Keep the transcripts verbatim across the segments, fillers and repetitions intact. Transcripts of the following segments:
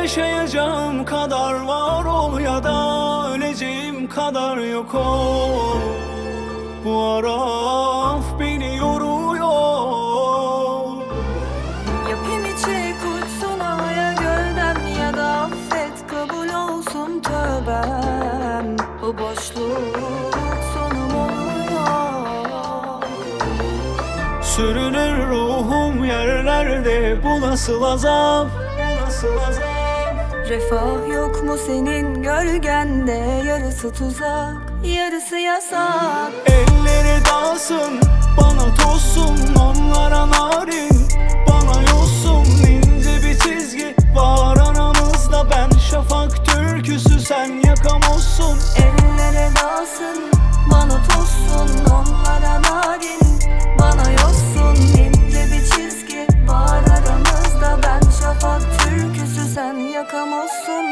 Yaşayacağım kadar var ol ya da öleceğim kadar yok ol. Bu araf beni yoruyor. Ya pimiçek uçsun havaya gölden, ya da affet kabul olsun tövbem. Bu boşluk sonum oluyor. Sürünür ruhum yerlerde, bu nasıl azap, bu nasıl azap. Refah yok mu senin gölgende? Yarısı tuzak, yarısı yasak. Elleri dağılsın, bana tozsun, onlara narin, bana yosun. İnce bir çizgi var aramızda, ben şafak türküsü, sen yakamozsun. Ellere dalsın, bana tozsun, onlara narin, bana yozsun. İnce bir çizgi var aramızda, ben şafak türküsü, sen yakamozsun.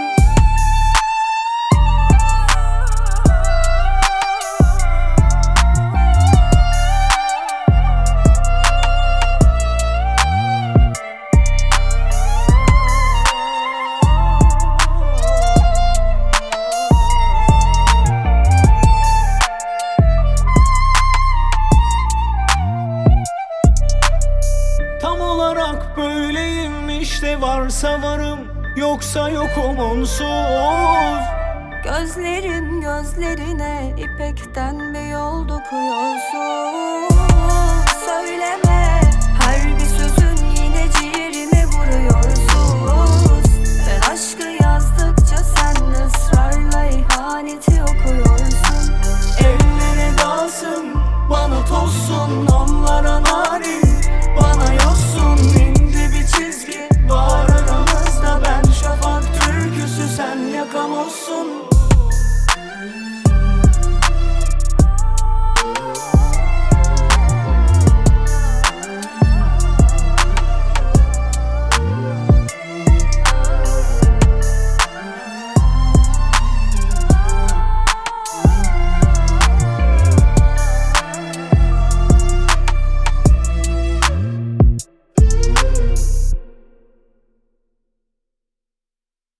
Tam olarak böyleyim işte, varsa varım, yoksa yokum onsuz. Gözlerin gözlerine ipekten bir yol dokuyorsun. Söyleme, her bir sözün yine ciğerime vuruyor.